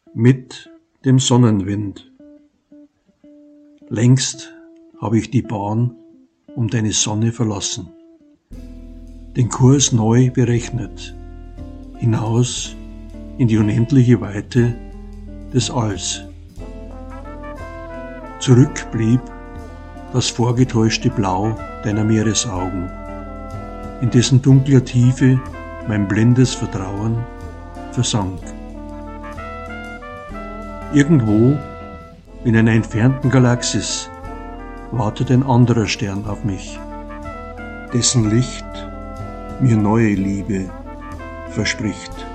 mit dem Sonnenwind. Längst habe ich die Bahn um deine Sonne verlassen, den Kurs neu berechnet, hinaus in die unendliche Weite des Alls. Zurück blieb das vorgetäuschte Blau deiner Meeresaugen, in dessen dunkler Tiefe mein blindes Vertrauen versank. Irgendwo in einer entfernten Galaxis wartet ein anderer Stern auf mich, dessen Licht mir neue Liebe verspricht.